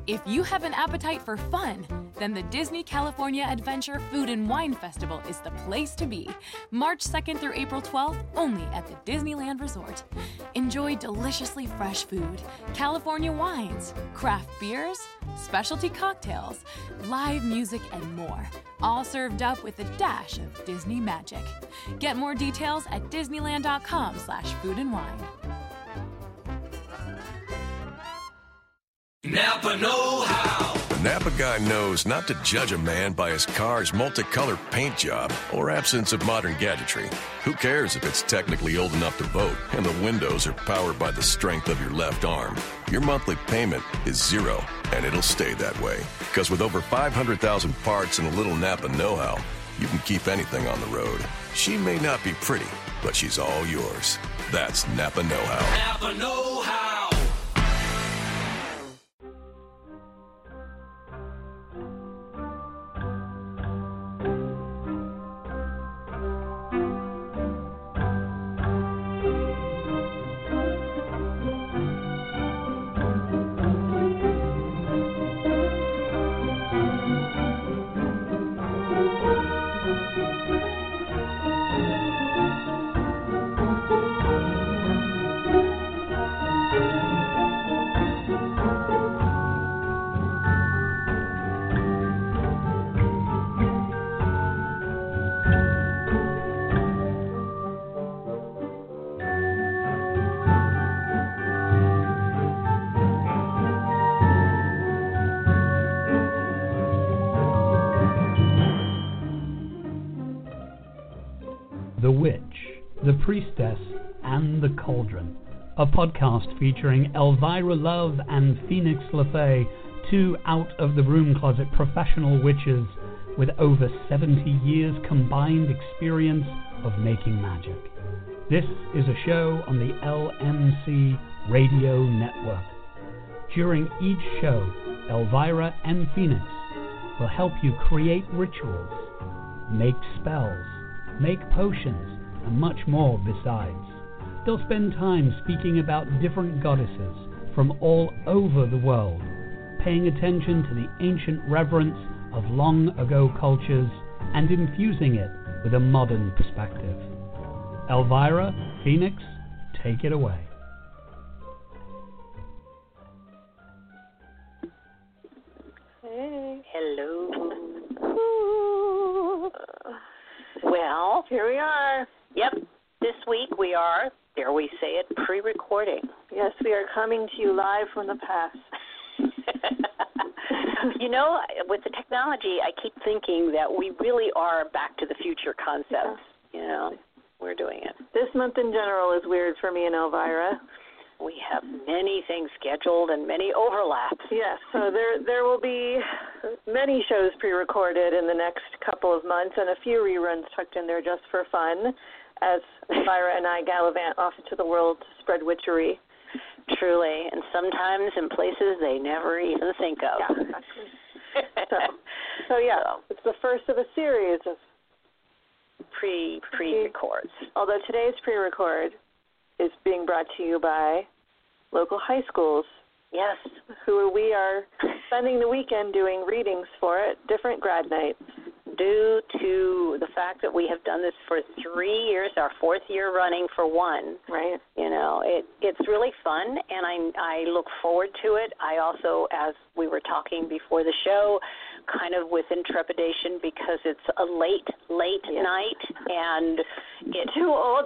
If you have an appetite for fun, then the Disney California Adventure Food and Wine Festival is the place to be. March 2nd through April 12th, only at the Disneyland Resort. Enjoy deliciously fresh food, California wines, craft beers, specialty cocktails, live music, and more. All served up with a dash of Disney magic. Get more details at disneyland.com/foodandwine. Napa know-how. The Napa guy knows not to judge a man by his car's multicolored paint job or absence of modern gadgetry. Who cares if it's technically old enough to vote and the windows are powered by the strength of your left arm? Your monthly payment is zero, and it'll stay that way. Because with over 500,000 parts and a little Napa know-how, you can keep anything on the road. She may not be pretty, but she's all yours. That's Napa know-how. Napa know-how. The Witch, the Priestess, and the Cauldron, a podcast featuring Elvira Love and Phoenix LaFay, two out-of-the-room closet professional witches with over 70 years combined experience of making magic. This is a show on the LMC Radio Network. During each show, Elvira and Phoenix will help you create rituals, make spells, make potions, and much more besides. They'll spend time speaking about different goddesses from all over the world, paying attention to the ancient reverence of long-ago cultures and infusing it with a modern perspective. Elvira, Phoenix, take it away. Hey. Hello. Ooh. Well, here we are. Yep. This week we are, dare we say it, pre-recording. Yes, we are coming to you live from the past. You know, with the technology, I keep thinking that we really are back to the future concepts. Yeah. You know, we're doing it. This month in general is weird for me and Elvira. We have many things scheduled and many overlaps. Yes, so there will be many shows pre-recorded in the next couple of months and a few reruns tucked in there just for fun as Elvira and I gallivant off into the world to spread witchery. Truly, and sometimes in places they never even think of. Yeah, exactly. so it's the first of a series of pre-records. Although today's pre-record is being brought to you by local high schools. Yes. Who we are spending the weekend doing readings for at different grad nights. Due to the fact that we have done this for 3 years, our fourth year running for one. Right. You know, it's really fun, and I look forward to it. I also, as we were talking before the show, kind of with intrepidation because it's a late night, and it's too old.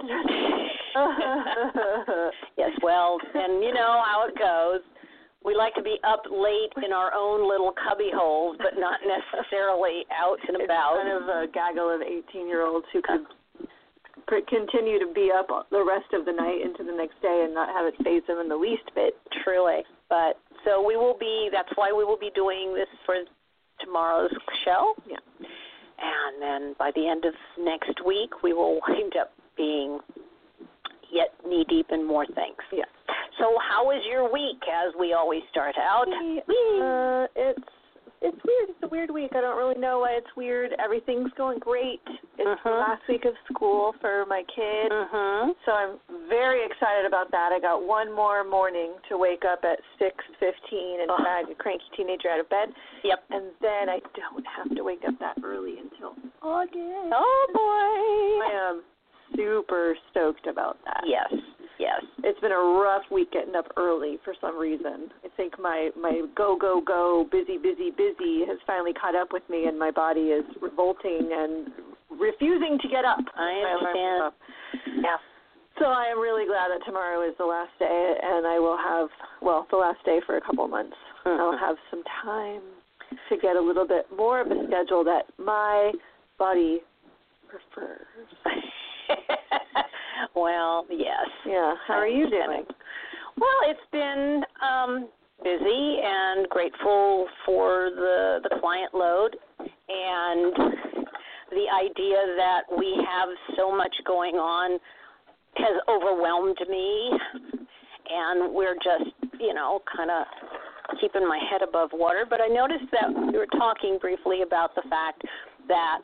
Yes, well, and you know how it goes. We like to be up late in our own little cubby holes, but not necessarily out and about. It's kind of a gaggle of 18-year-olds who could continue to be up the rest of the night into the next day and not have it faze them in the least bit. Truly. But so that's why we will be doing this for tomorrow's show. Yeah. And then by the end of next week, we will wind up being yet knee-deep in more things. Yeah. So how was your week, as we always start out? It's weird. It's a weird week. I don't really know why it's weird. Everything's going great. It's the last week of school for my kids, so I'm very excited about that. I got one more morning to wake up at 6:15 and drag a cranky teenager out of bed. Yep. And then I don't have to wake up that early until August. Oh, boy. I am super stoked about that. Yes. It's been a rough week getting up early for some reason. I think my go, busy has finally caught up with me, and my body is revolting and refusing to get up. I understand. Yeah. So I am really glad that tomorrow is the last day, and I will have, the last day for a couple months. I'll have some time to get a little bit more of a schedule that my body prefers. Well, yes. Yeah. How are you doing? Well, it's been busy and grateful for the client load and the idea that we have so much going on has overwhelmed me, and we're just, kind of keeping my head above water. But I noticed that we were talking briefly about the fact that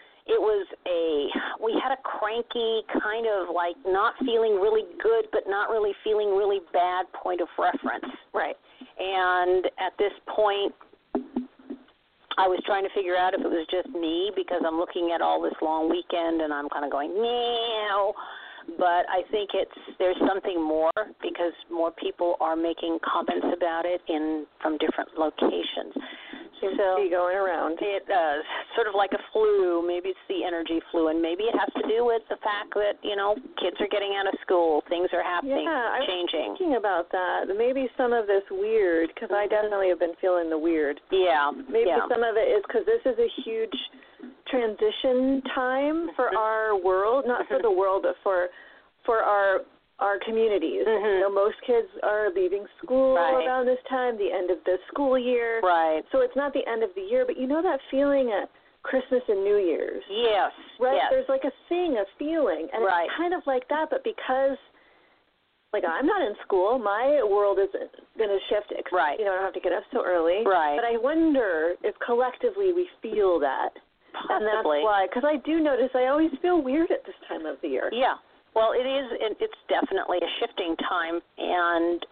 we had a cranky kind of like not feeling really good but not really feeling really bad point of reference. Right. And at this point, I was trying to figure out if it was just me because I'm looking at all this long weekend and I'm kind of going, no. But I think there's something more because more people are making comments about it from different locations. Seems to be going around. It does. Sort of like a flu. Maybe it's the energy flu, and maybe it has to do with the fact that, kids are getting out of school, things are happening, changing. I was thinking about that. Maybe some of this weird, because I definitely have been feeling the weird. Yeah. Maybe some of it is because this is a huge transition time for our world, not for the world, but for our communities. Most kids are leaving school around this time, the end of the school year. Right. So it's not the end of the year, but that feeling at Christmas and New Year's. Yes. Right? Yes. There's like a feeling. And it's kind of like that, but because I'm not in school, my world is going to shift. Right. I don't have to get up so early. Right. But I wonder if collectively we feel that. Possibly. And that's why, because I do notice I always feel weird at this time of the year. Yeah. Well, it's definitely a shifting time, and,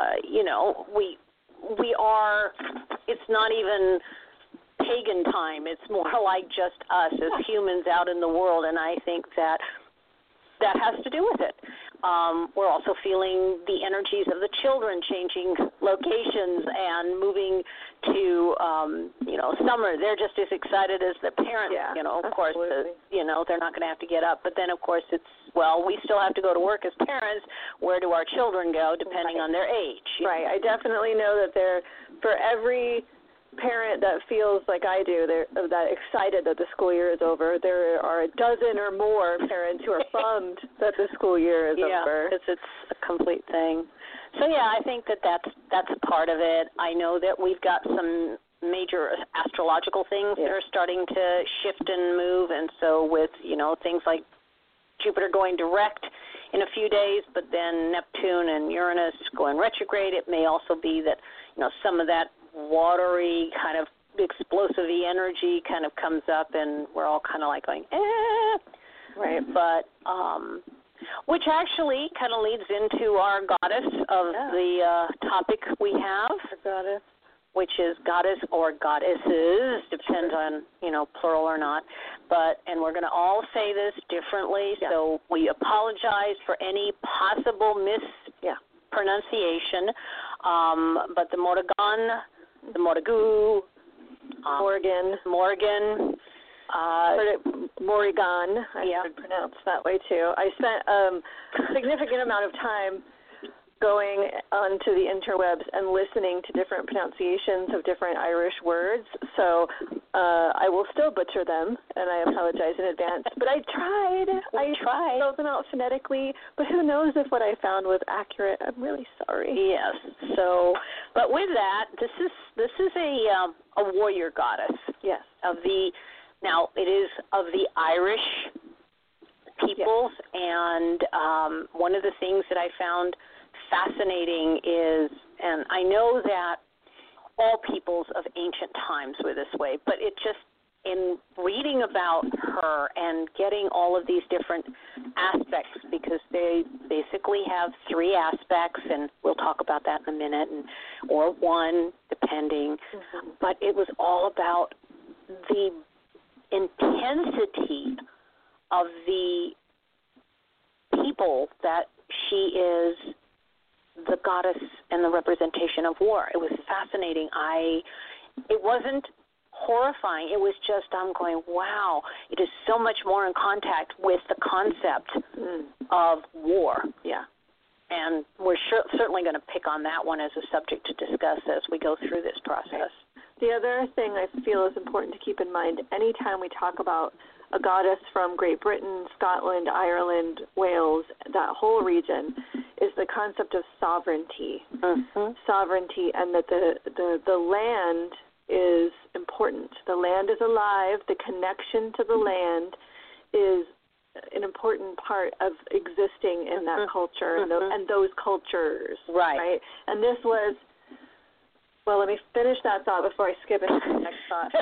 we are, it's not even pagan time. It's more like just us as humans out in the world, and I think that has to do with it. We're also feeling the energies of the children changing locations and moving to, summer. They're just as excited as their parents, of course, they're not going to have to get up. But then, of course, we still have to go to work as parents. Where do our children go, depending on their age? Right. I definitely know that for every parent that feels like I do, that excited that the school year is over, there are a dozen or more parents who are bummed that the school year is over. Yeah, it's a complete thing. So, I think that's a part of it. I know that we've got some major astrological things that are starting to shift and move, and so with, things like Jupiter going direct in a few days, but then Neptune and Uranus going retrograde, it may also be that, some of that watery kind of explosive energy kind of comes up, and we're all kind of like going, Right. But, which actually kind of leads into our goddess of the topic we have. Our goddess. Which is goddess or goddesses, depends on, plural or not. And we're going to all say this differently, so we apologize for any possible mispronunciation. But the Morrigan, the Morrigu, Morgan. Morrigan, I should pronounce that way too. I spent a significant amount of time going onto the interwebs and listening to different pronunciations of different Irish words. So I will still butcher them, and I apologize in advance. But I tried. I spelled them out phonetically, but who knows if what I found was accurate. I'm really sorry. Yes. So, but with that, this is a warrior goddess. Yes. Now it is of the Irish peoples, and one of the things that I found fascinating is, and I know that all peoples of ancient times were this way, but it just in reading about her and getting all of these different aspects, because they basically have 3 aspects, and we'll talk about that in a minute, or 1, depending. Mm-hmm. But it was all about the intensity of the people that she is the goddess and the representation of war. It was fascinating. It wasn't horrifying. It was just, I'm going, wow, it is so much more in contact with the concept of war. Yeah. And we're certainly going to pick on that one as a subject to discuss as we go through this process. The other thing I feel is important to keep in mind, anytime we talk about a goddess from Great Britain, Scotland, Ireland, Wales, that whole region, is the concept of sovereignty. Mm-hmm. Sovereignty, and that the land is important. The land is alive. The connection to the land is an important part of existing in that culture and those cultures. Right. And this was, well, let me finish that thought before I skip into the next thought.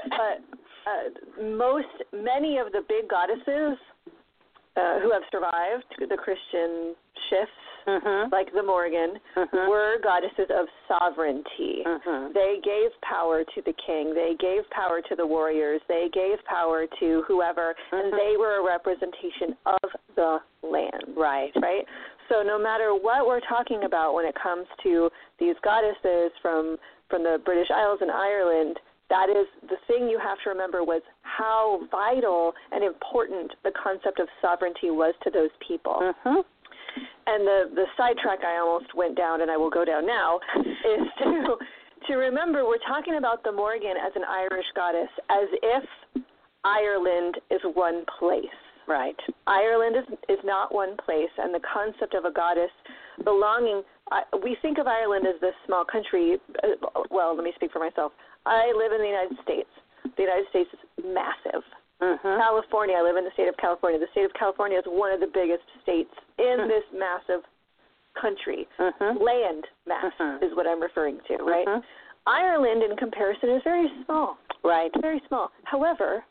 But many of the big goddesses who have survived the Christian shifts, like the Morrigan, were goddesses of sovereignty. They gave power to the king. They gave power to the warriors. They gave power to whoever, and they were a representation of the land. Right. So no matter what we're talking about when it comes to these goddesses from the British Isles and Ireland, that is the thing you have to remember, was how vital and important the concept of sovereignty was to those people. And the sidetrack I almost went down, and I will go down now, is to remember we're talking about the Morrigan as an Irish goddess, as if Ireland is one place. Right. Ireland is not one place, and the concept of a goddess belonging, we think of Ireland as this small country. Well, let me speak for myself. I live in the United States. The United States is massive. California, I live in the state of California. The state of California is one of the biggest states in this massive country. Land mass is what I'm referring to, right? Ireland, in comparison, is very small. Right. Very small. However,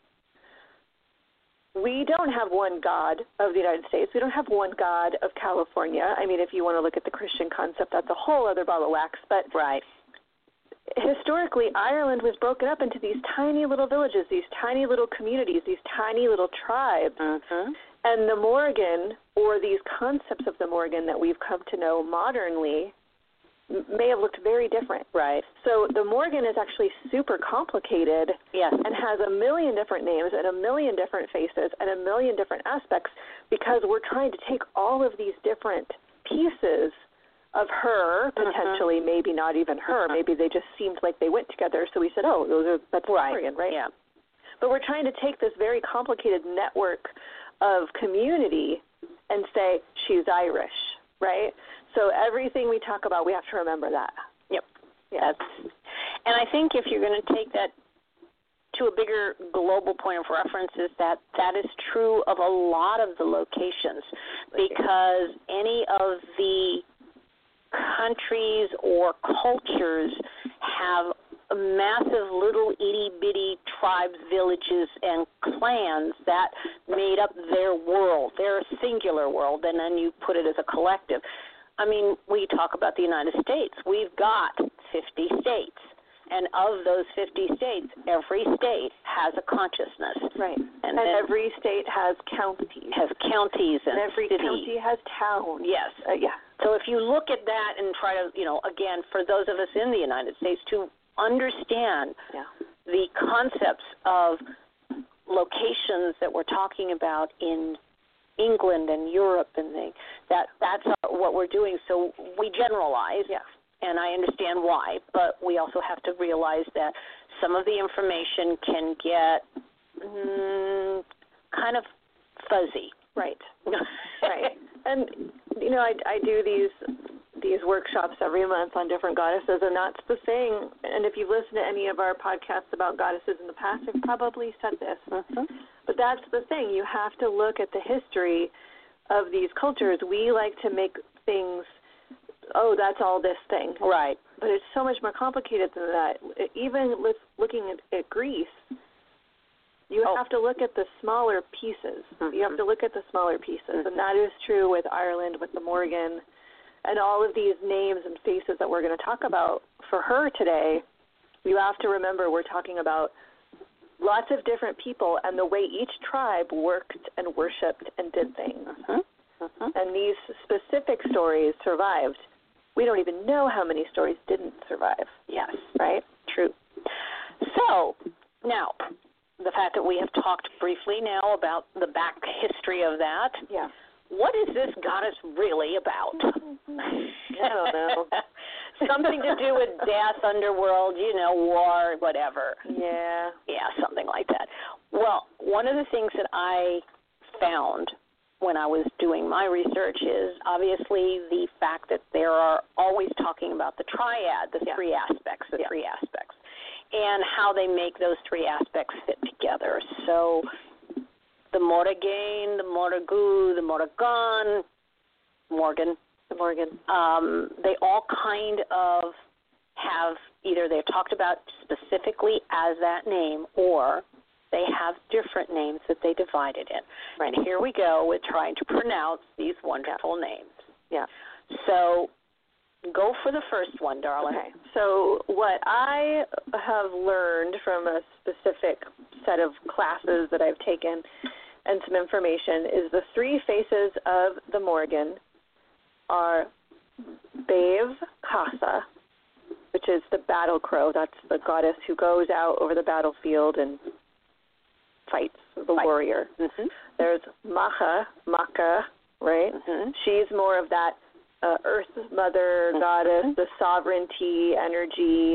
we don't have one God of the United States. We don't have one God of California. I mean, if you want to look at the Christian concept, that's a whole other ball of wax. But historically, Ireland was broken up into these tiny little villages, these tiny little communities, these tiny little tribes. And the Morrigan, or these concepts of the Morrigan that we've come to know modernly, may have looked very different. Right. So the Morrigan is actually super complicated, and has a million different names and a million different faces and a million different aspects, because we're trying to take all of these different pieces of her, potentially, maybe not even her, maybe they just seemed like they went together, so we said, that's Morrigan, right? Yeah. But we're trying to take this very complicated network of community and say, she's Irish, right? So everything we talk about, we have to remember that. Yep. Yes. And I think if you're going to take that to a bigger global point of reference, is that is true of a lot of the locations, because any of the countries or cultures have massive little itty-bitty tribes, villages, and clans that made up their world, their singular world, and then you put it as a collective. I mean, we talk about the United States. We've got 50 states, and of those 50 states, every state has a consciousness. Right. And every state has counties. Has counties and every cities. County has towns. Yes. So if you look at that and try to, again, for those of us in the United States, to understand the concepts of locations that we're talking about in England and Europe, and that's what we're doing. So we generalize, and I understand why, but we also have to realize that some of the information can get kind of fuzzy. Right. Right. And I do these workshops every month on different goddesses, and that's the thing. And if you've listened to any of our podcasts about goddesses in the past, I've probably said this. But that's the thing. You have to look at the history of these cultures. We like to make things, that's all this thing. Right. But it's so much more complicated than that. Even looking at Greece, You have to look at the smaller pieces. You have to look at the smaller pieces, and that is true with Ireland, with the Morgan, and all of these names and faces that we're going to talk about for her today. You have to remember we're talking about lots of different people and the way each tribe worked and worshipped and did things. And these specific stories survived. We don't even know how many stories didn't survive. Yes. Right? True. So, now, the fact that we have talked briefly now about the back history of that. Yeah. What is this goddess really about? I don't know. Something to do with death, underworld, war, whatever. Yeah. Yeah, something like that. Well, one of the things that I found when I was doing my research is obviously the fact that there are always talking about the triad, the three aspects, and how they make those three aspects fit together. So the Morrigan, the Morrigu, the Morrigan, Morgan, they all kind of have either they're talked about specifically as that name, or they have different names that they divided in. Right. And here we go with trying to pronounce these wonderful names. Yeah. So go for the first one, darling. Okay. So what I have learned from a specific set of classes that I've taken and some information is the three faces of the Morgan are Bave Casa, which is the battle crow. That's the goddess who goes out over the battlefield and fights the warrior. There's Macha, right? She's more of that earth mother goddess, the sovereignty energy,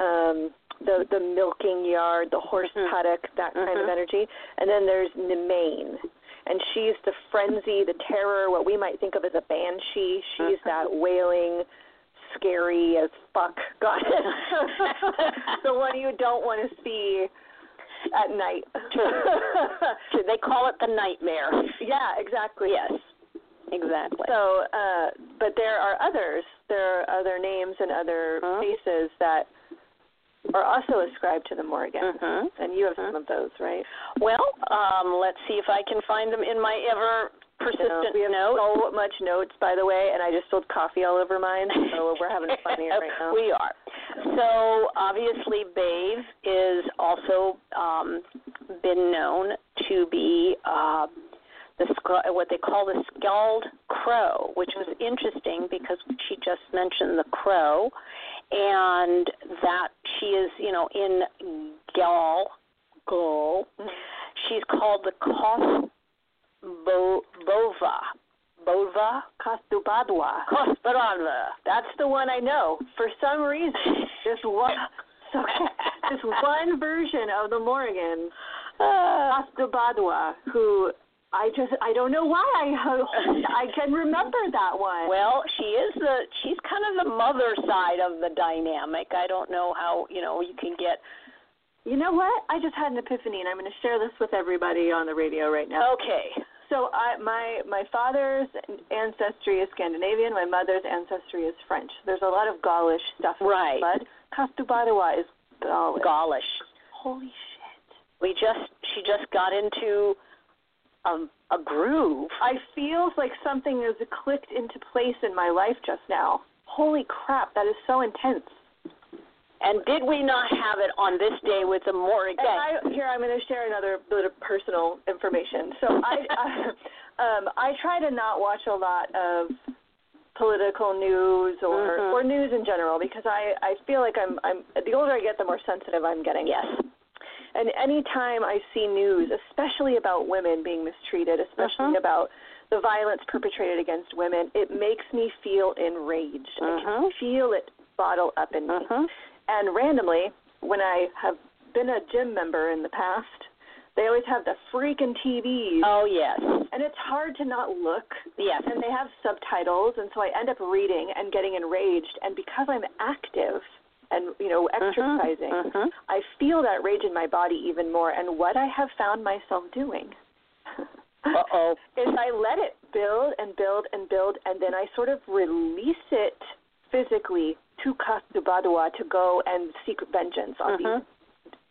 the milking yard, the horse paddock, that kind of energy. And then there's Nemain, and she's the frenzy, the terror, what we might think of as a banshee. She's that wailing, scary as fuck goddess. The one you don't want to see at night. True. They call it the nightmare. Yeah, exactly. Yes, exactly. So, but there are others. There are other names and other faces that are also ascribed to the Morgan. And you have some of those, right? Well, let's see if I can find them in my ever persistent we have notes. so much notes, by the way, and I just spilled coffee all over mine, so we're having fun here right now. We are. So obviously Bave is also been known to be what they call the Skald Crow, which was interesting because she just mentioned the crow, and that she is, in Gaul, she's called the Bova Costubadwa. That's the one I know. For some reason, this one version of the Morgan, Costubadwa, who I don't know why I can remember that one. Well, she's kind of the mother side of the dynamic. I don't know how, you can get. You know what? I just had an epiphany, and I'm going to share this with everybody on the radio right now. Okay. So my father's ancestry is Scandinavian. My mother's ancestry is French. There's a lot of Gaulish stuff in my blood. Costubadwa is Gaulish. Gaulish. Holy shit. She just got into a groove. I feel like something has clicked into place in my life just now. Holy crap, that is so intense. And did we not have it on this day with the Morrigan? Here, I'm going to share another bit of personal information. So I try to not watch a lot of political news or news in general because I feel like I'm the older I get, the more sensitive I'm getting. Yes. And any time I see news, especially about women being mistreated, especially about the violence perpetrated against women, it makes me feel enraged. I can feel it bottle up in me. And randomly, when I have been a gym member in the past, they always have the freaking TVs. Oh, yes. And it's hard to not look. Yes. And they have subtitles, and so I end up reading and getting enraged. And because I'm active and, exercising, I feel that rage in my body even more. And what I have found myself doing is I let it build and build and build, and then I sort of release it physically to Costubadwa to go and seek vengeance on these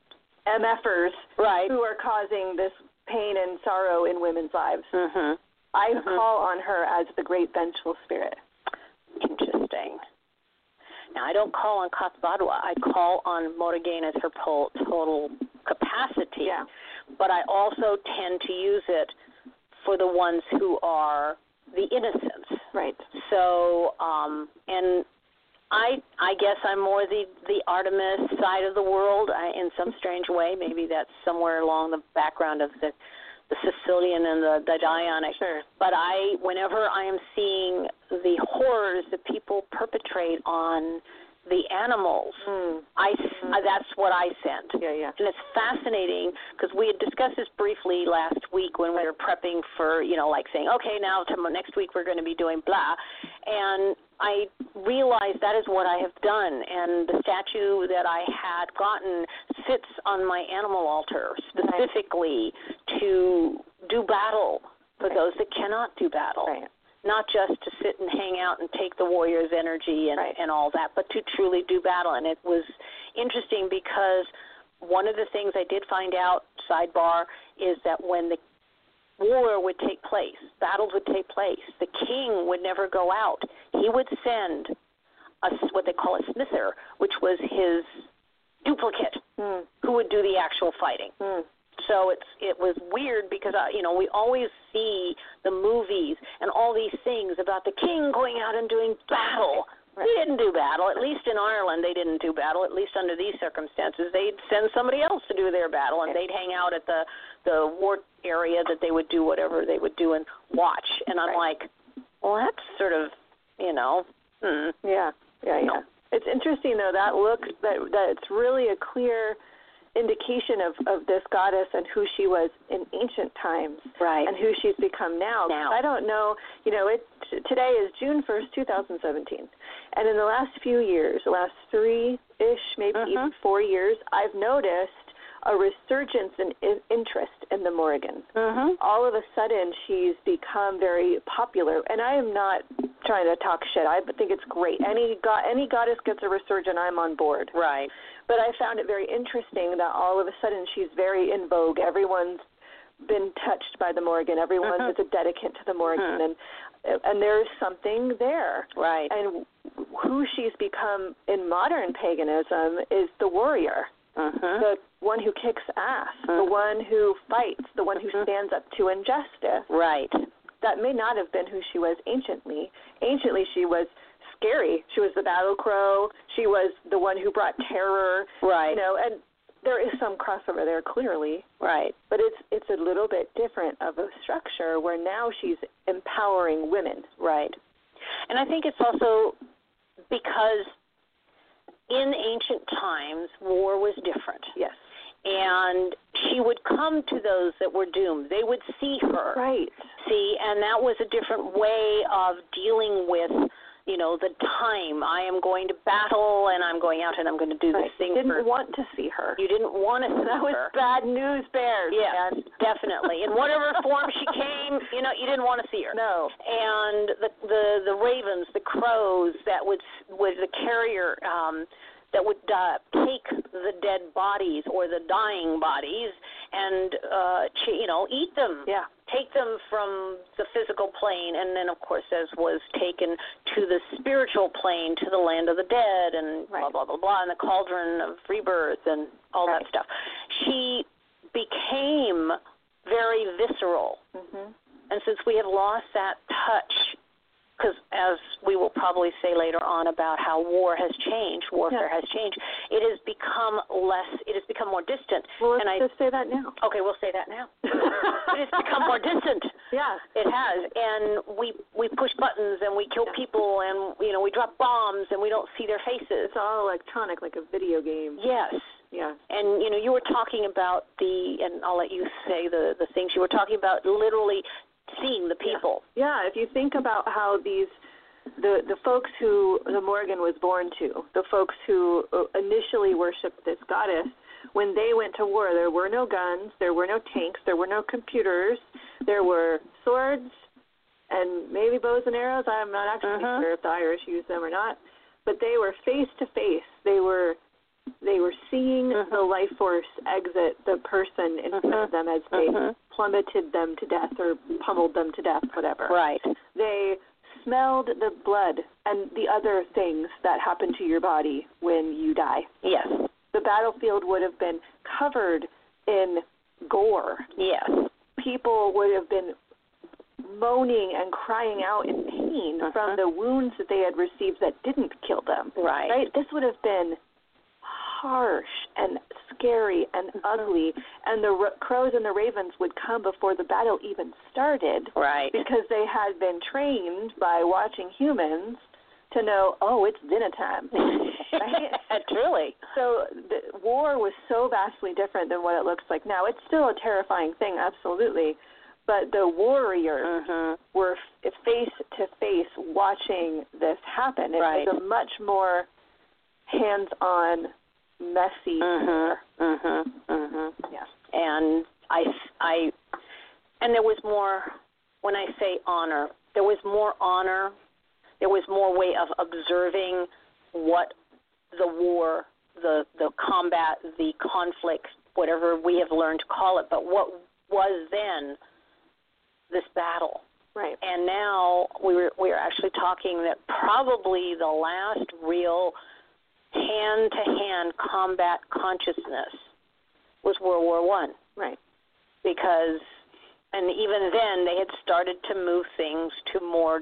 MFers Right. who are causing this pain and sorrow in women's lives. I call on her as the great vengeful spirit. Interesting. Now, I don't call on Kasbadwa. I call on Morrigan as her total capacity. Yeah. But I also tend to use it for the ones who are the innocents. Right. So, and I guess I'm more the Artemis side of the world in some strange way. Maybe that's somewhere along the background of the Sicilian and the Dionic. Sure. But whenever I am seeing the horrors that people perpetrate on the animals, that's what I sent. Yeah. And it's fascinating because we had discussed this briefly last week when we were prepping for, like saying, okay, now next week we're going to be doing blah. And I realized that is what I have done. And the statue that I had gotten sits on my animal altar specifically to do battle for those that cannot do battle. Right. Not just to sit and hang out and take the warrior's energy and all that, but to truly do battle. And it was interesting because one of the things I did find out, sidebar, is that when the war would take place, battles would take place, the king would never go out. He would send what they call a smither, which was his duplicate, who would do the actual fighting. So it was weird because, we always see the movies and all these things about the king going out and doing battle. Right. They didn't do battle. At least in Ireland, they didn't do battle, at least under these circumstances. They'd send somebody else to do their battle, and they'd hang out at the war area that they would do whatever they would do and watch. And I'm like, well, that's sort of, Yeah. It's interesting, though, that it's really a clear indication of this goddess and who she was in ancient times, right, and who she's become now. I don't know, today is June 1st, 2017, and in the last few years, the last 3-ish, maybe even 4 years, I've noticed a resurgence in interest in the Morrigan. All of a sudden, she's become very popular, and I am not trying to talk shit. I think it's great. Any goddess gets a resurgence, I'm on board. Right. But I found it very interesting that all of a sudden she's very in vogue. Everyone's been touched by the Morrigan. Everyone is a dedicant to the Morrigan, and there's something there. Right. And who she's become in modern paganism is the warrior. The one who kicks ass, the one who fights, the one who stands up to injustice. Right. That may not have been who she was anciently. Anciently, she was scary. She was the battle crow. She was the one who brought terror. Right. And there is some crossover there, clearly. Right. But it's a little bit different of a structure where now she's empowering women. Right. And I think it's also because in ancient times, war was different. Yes. And she would come to those that were doomed. They would see her. Right. See, and that was a different way of dealing with, the time. I am going to battle, and I'm going out, and I'm going to do this thing. You didn't want to see her. You didn't want to see her. That was bad news bears. Yes, definitely. In whatever form she came, you didn't want to see her. No. And the ravens, the crows that would the carrier that would take the dead bodies or the dying bodies and eat them. Yeah. Take them from the physical plane, and then, of course, as was taken to the spiritual plane, to the land of the dead, and blah, blah, blah, blah, and the cauldron of rebirth and all that stuff. She became very visceral. And since we have lost that touch, because as we will probably say later on about how warfare has changed, it has become more distant. Well, let's just say that now. Okay, we'll say that now. It has become more distant. Yeah. It has. And we push buttons and we kill people and, we drop bombs and we don't see their faces. It's all electronic, like a video game. Yes. Yeah. And, you were talking about and I'll let you say the things you were talking about, literally seeing the people. Yeah, if you think about how the folks who the Morrigan was born to, the folks who initially worshipped this goddess, when they went to war, there were no guns, there were no tanks, there were no computers, there were swords and maybe bows and arrows. I'm not actually sure if the Irish used them or not, but they were face to face. They were they were seeing the life force exit the person in front of them as they plummeted them to death or pummeled them to death, whatever. Right. They smelled the blood and the other things that happen to your body when you die. Yes. The battlefield would have been covered in gore. Yes. People would have been moaning and crying out in pain from the wounds that they had received that didn't kill them. Right. This would have been harsh and scary and ugly, and the crows and the ravens would come before the battle even started. Right. Because they had been trained by watching humans to know, it's dinner time. Right? Truly. So the war was so vastly different than what it looks like now. It's still a terrifying thing, absolutely. But the warriors were face to face watching this happen. It was a much more hands-on, messy war. Yes. And and there was more. When I say honor, there was more honor. There was more way of observing what the war, the combat, the conflict, whatever we have learned to call it, but what was then this battle. Right. And now we are actually talking that probably the last real hand-to-hand combat consciousness was World War I. Right. Because, and even then they had started to move things to more,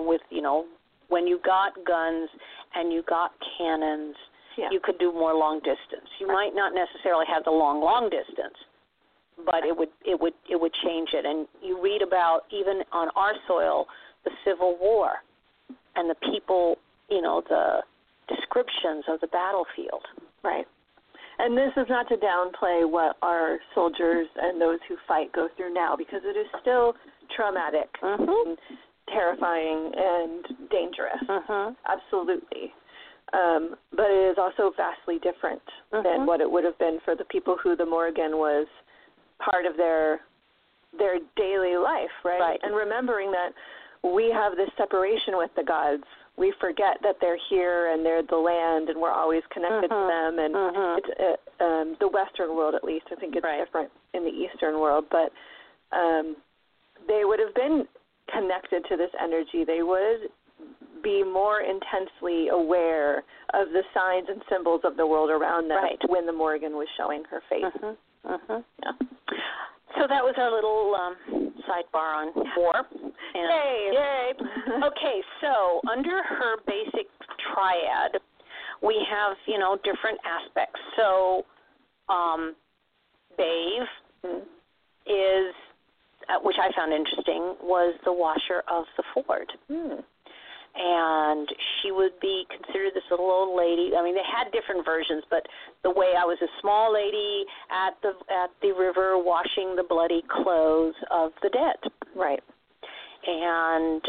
when you got guns and you got cannons, you could do more long distance. You might not necessarily have the long distance, but it would change it. And you read about, even on our soil, the Civil War and the people, the descriptions of the battlefield. Right. And this is not to downplay what our soldiers and those who fight go through now, because it is still traumatic, and terrifying, and dangerous. Absolutely. But it is also vastly different than what it would have been for the people who the Morrigan was part of their daily life, right? And remembering that we have this separation with the gods. We forget that they're here and they're the land and we're always connected to them. And it's the Western world, at least. I think it's different in the Eastern world. But they would have been connected to this energy. They would be more intensely aware of the signs and symbols of the world around them when the Morrigan was showing her face. Yeah. So that was our little sidebar on war. Yay! Okay, so under her basic triad, we have, different aspects. So Bave is, which I found interesting, was the washer of the ford. And she would be considered this little old lady. I mean, they had different versions, but the way I was a small lady at the river washing the bloody clothes of the dead. Right. And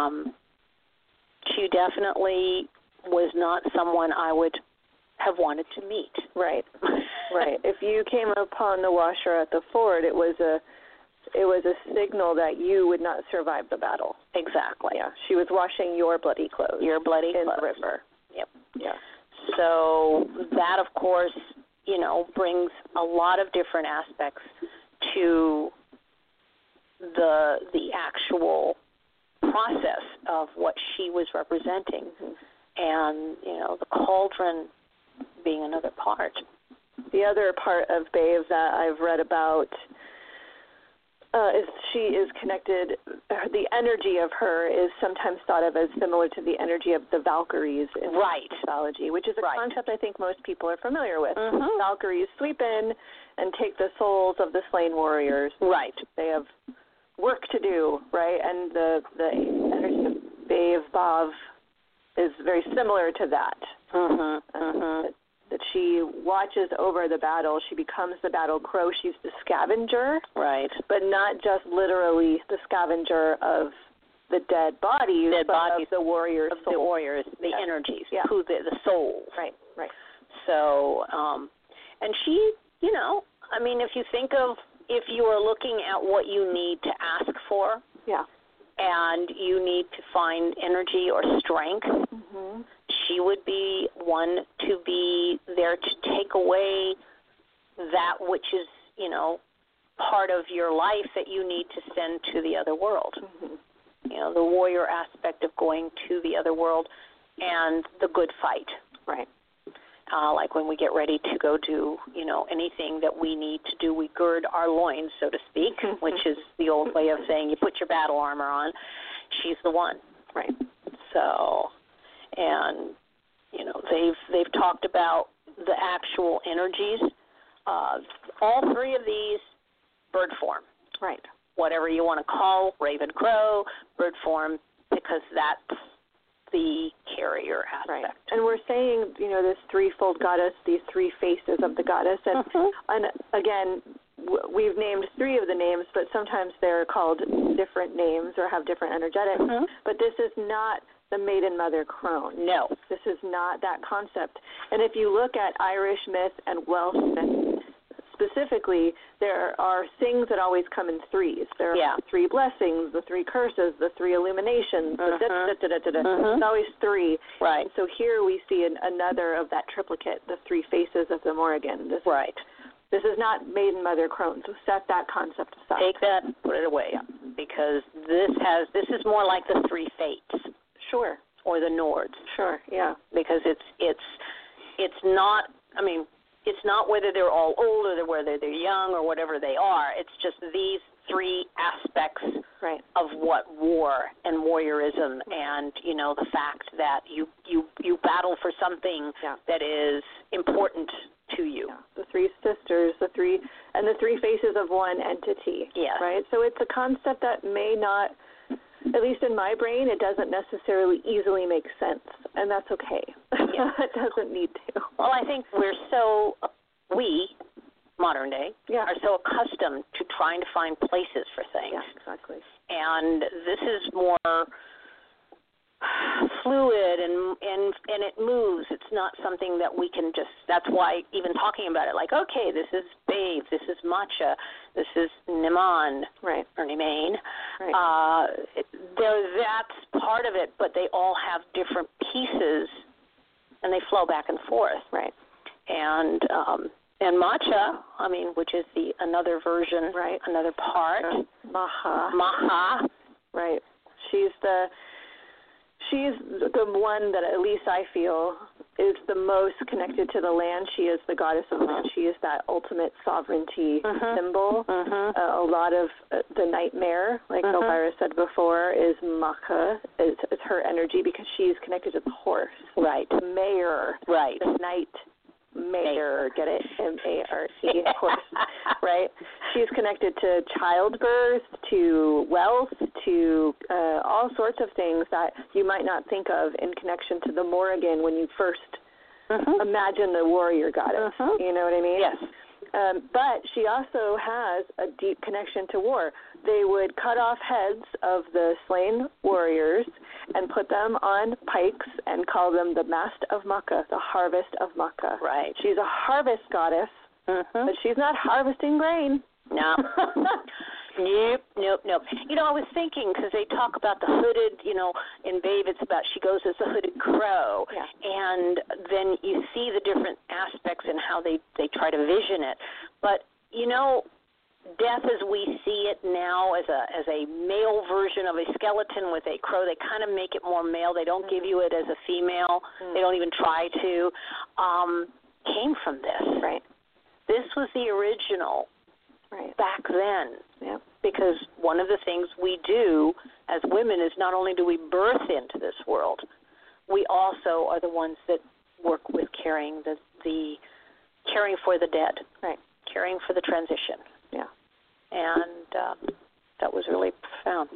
she definitely was not someone I would have wanted to meet. Right. Right. If you came upon the washer at the ford, it was a signal that you would not survive the battle. Exactly. Yeah. She was washing your bloody clothes. Your bloody in clothes. the river. Yep. Yeah. So that, of course, brings a lot of different aspects to the actual process of what she was representing. And, the cauldron being another part. The other part of Bave that I've read about is she is connected, the energy of her is sometimes thought of as similar to the energy of the Valkyries in mythology, which is a concept I think most people are familiar with. Valkyries sweep in and take the souls of the slain warriors. Right. They have work to do, right? And the energy of Bave, Bav, is very similar to that. That she watches over the battle. She becomes the battle crow. She's the scavenger. Right. But not just literally the scavenger of the dead bodies, of the warriors. Of the warriors, the energies, the souls. Right. So, and she, if you think of, if you are looking at what you need to ask for, and you need to find energy or strength, she would be one to be there to take away that which is, you know, part of your life that you need to send to the other world. You know, the warrior aspect of going to the other world and the good fight. Right. Like when we get ready to go do, you know, anything that we need to do, we gird our loins, so to speak, which is the old way of saying you put your battle armor on. She's the one. Right. So, and, you know, they've talked about the actual energies. All three of these, bird form. Right. Whatever you want to call, raven crow, bird form, because that's the carrier aspect. Right. And we're saying, you know, this threefold goddess, these three faces of the goddess. And again, we've named three of the names, but sometimes they're called different names or have different energetics. But this is not the maiden mother crone. No. This is not that concept. And if you look at Irish myth and Welsh myth, specifically, there are things that always come in threes. There are three blessings, the three curses, the three illuminations, It's always three. Right. And so here we see another of that triplicate, the three faces of the Morrigan. This is not maiden mother crone, so set that concept aside. Take that, put it away, because this is more like the three fates. Sure. Or the Nords. Sure, yeah. Because it's not, I mean, it's not whether they're all old or whether they're young or whatever they are. It's just these three aspects of what war and warriorism and, you know, the fact that you battle for something that is important to you. Yeah. The three sisters, the three faces of one entity. Yes. Right? So it's a concept that may not, at least in my brain, it doesn't necessarily easily make sense, and that's okay. Yeah. It doesn't need to. Well, I think we, modern day, are so accustomed to trying to find places for things. Yeah, exactly. And this is more fluid and it moves. It's not something that we can just, that's why even talking about it, like, okay, this is Babe, this is Matcha, this is Niman, or Nimane. That's part of it, but they all have different pieces and they flow back and forth. Right. And Matcha, I mean, which is another version, another part. Maha. Right. She's the one that at least I feel is the most connected to the land. She is the goddess of the land. She is that ultimate sovereignty symbol. A lot of the nightmare, like Elvira said before, is Macha. It's her energy because she's connected to the horse. Right. The mayor. Right. The night mayor. Get it? M-A-R-E, horse. Right? She's connected to childbirth, to wealth, to all sorts of things that you might not think of in connection to the Morrigan when you first imagine the warrior goddess. You know what I mean? Yes. But she also has a deep connection to war. They would cut off heads of the slain warriors and put them on pikes and call them the Mast of Macha, the harvest of Macha. Right. She's a harvest goddess, but she's not harvesting grain. No. Nope. You know, I was thinking, because they talk about the hooded, you know, in Babe it's about she goes as a hooded crow. Yeah. And then you see the different aspects and how they try to vision it. But, you know, death as we see it now as a male version of a skeleton with a crow, they kind of make it more male. They don't give you it as a female. They don't even try to. Came from this. Right. This was the original back then. Yep. Because one of the things we do as women is not only do we birth into this world, we also are the ones that work with caring caring for the dead, caring for the transition. Yeah. And that was really profound.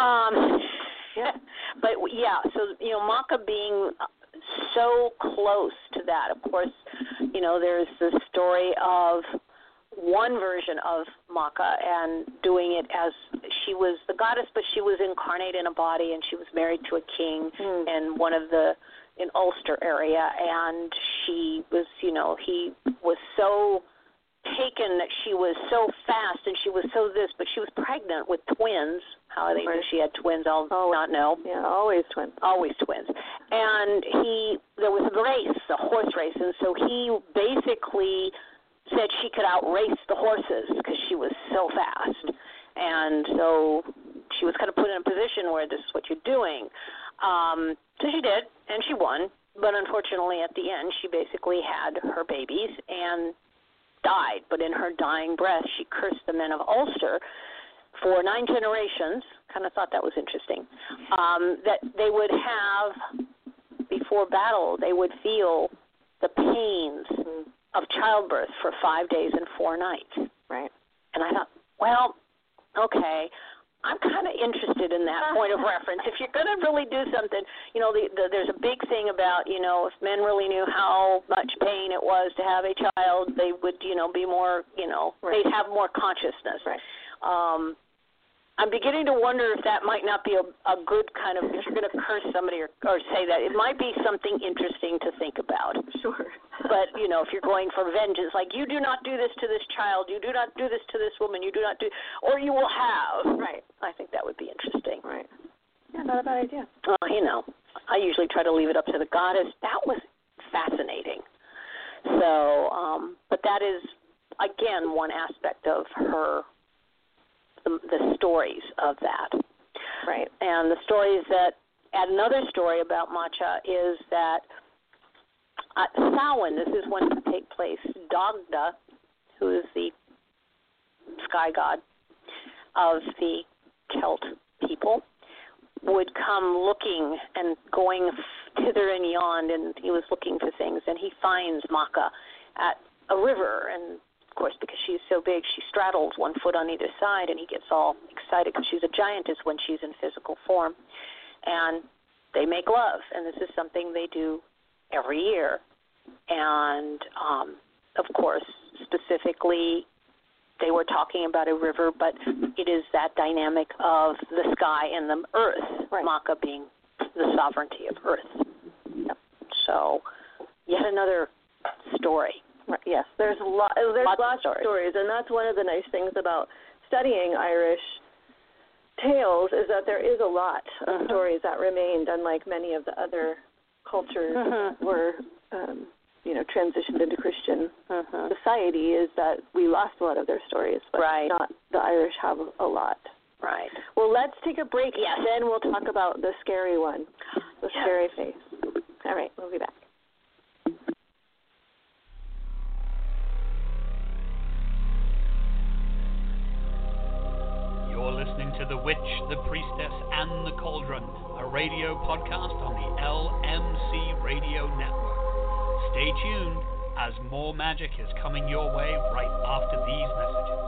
But so you know, Macha being so close to that. Of course, you know, there's the story of one version of Macha and doing it as she was the goddess, but she was incarnate in a body, and she was married to a king in Ulster area, and she was, you know, he was so taken that she was so fast and she was so this, but she was pregnant with twins. How they knew she had twins, I'll not know. Yeah, always twins. Always twins. And there was a race, a horse race, and so he basically said she could outrace the horses because she was so fast. And so she was kind of put in a position where this is what you're doing. So she did, and she won. But unfortunately, at the end, she basically had her babies and died. But in her dying breath, she cursed the men of Ulster for 9 generations. Kind of thought that was interesting. That they would have, before battle, they would feel the pains of childbirth for 5 days and 4 nights. Right. And I thought, well, okay, I'm kind of interested in that point of reference. If you're going to really do something, there's a big thing about, if men really knew how much pain it was to have a child, they would, be more, right. they'd have more consciousness. Right. I'm beginning to wonder if that might not be a good kind of, if you're going to curse somebody or say that, it might be something interesting to think about. Sure. But, if you're going for vengeance, like, you do not do this to this child, you do not do this to this woman, you do not do, or you will have. Right. I think that would be interesting. Right. Yeah, not a bad idea. Well, I usually try to leave it up to the goddess. That was fascinating. So, but that is, again, one aspect of her, the stories of that. Right. And the stories that, another story about Macha is that Samhain, this is when it take place, Dagda, who is the sky god of the Celt people, would come looking and going hither and yon, and he was looking for things, and he finds Macha at a river, and of course, because she's so big, she straddles one foot on either side, and he gets all excited because she's a giantess when she's in physical form. And they make love, and this is something they do every year. And, of course, specifically, they were talking about a river, but it is that dynamic of the sky and the earth, right. Macha being the sovereignty of earth. Yep. So, yet another story. Right. Yes, there's lots of stories, and that's one of the nice things about studying Irish tales is that there is a lot of stories that remained, unlike many of the other cultures were, transitioned into Christian society, is that we lost a lot of their stories, but not the Irish have a lot. Right. Well, let's take a break. Yes. Then we'll talk about the scary one, the scary face. All right, we'll be back. You're listening to The Witch, The Priestess, and The Cauldron, a radio podcast on the LMC Radio Network. Stay tuned, as more magic is coming your way right after these messages.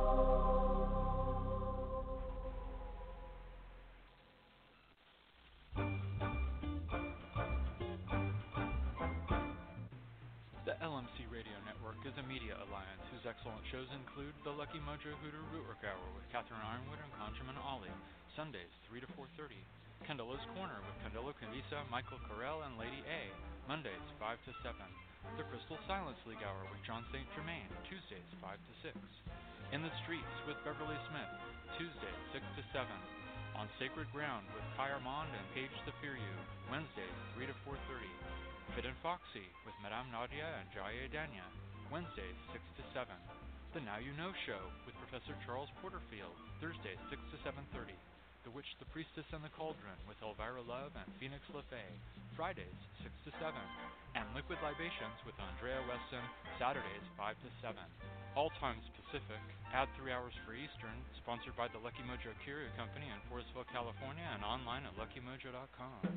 The LMC Radio Network is a media alliance whose excellent shows include The Lucky Mojo Hooter Rootwork Hour with Catherine Ironwood and Conjurman Ollie, Sundays 3 to 4:30. Candelo's Corner with Candelo Canvisa, Michael Carell, and Lady A, Mondays 5 to 7. The Crystal Silence League Hour with John St. Germain, Tuesdays 5 to 6. In the Streets with Beverly Smith, Tuesdays 6 to 7. On Sacred Ground with Kai Armand and Paige Zafiriou, Wednesdays 3 to 4:30. Fit and Foxy with Madame Nadia and Jaya Danya, Wednesdays 6 to 7. The Now You Know Show with Professor Charles Porterfield, Thursdays 6 to 7:30. The Witch, the Priestess, and the Cauldron with Elvira Love and Phoenix LaFay, Fridays 6 to 7. And Liquid Libations with Andrea Weston, Saturdays 5 to 7. All times Pacific, add 3 hours for Eastern, sponsored by the Lucky Mojo Curio Company in Forestville, California, and online at luckymojo.com.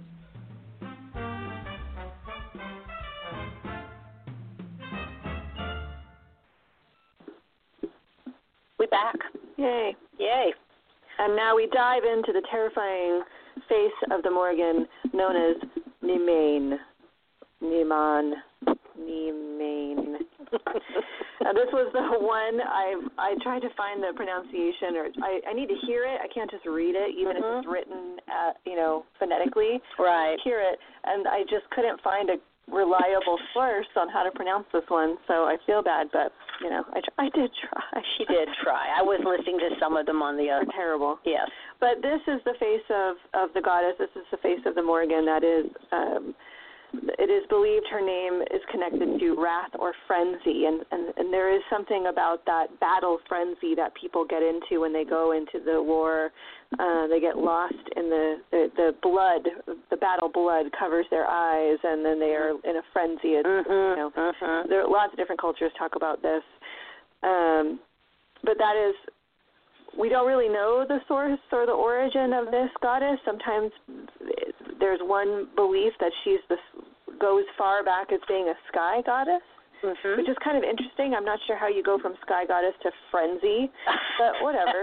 We back. Yay. Yay. And now we dive into the terrifying face of the Morrigan known as Nimane. Now this was the one I tried to find the pronunciation, or I need to hear it. I can't just read it, even if it's written, phonetically. Right. Hear it, and I just couldn't find a reliable source on how to pronounce this one, so I feel bad, but, I did try. She did try. I was listening to some of them on the other. Terrible. Yes. But this is the face of the goddess. This is the face of the Morrigan. That is, it is believed her name is connected to wrath or frenzy, and there is something about that battle frenzy that people get into when they go into the war. They get lost in the blood. The battle blood covers their eyes, and then they are in a frenzy. There are lots of different cultures talk about this, but that is. We don't really know the source or the origin of this goddess. Sometimes there's one belief that goes far back as being a sky goddess, which is kind of interesting. I'm not sure how you go from sky goddess to frenzy, but whatever.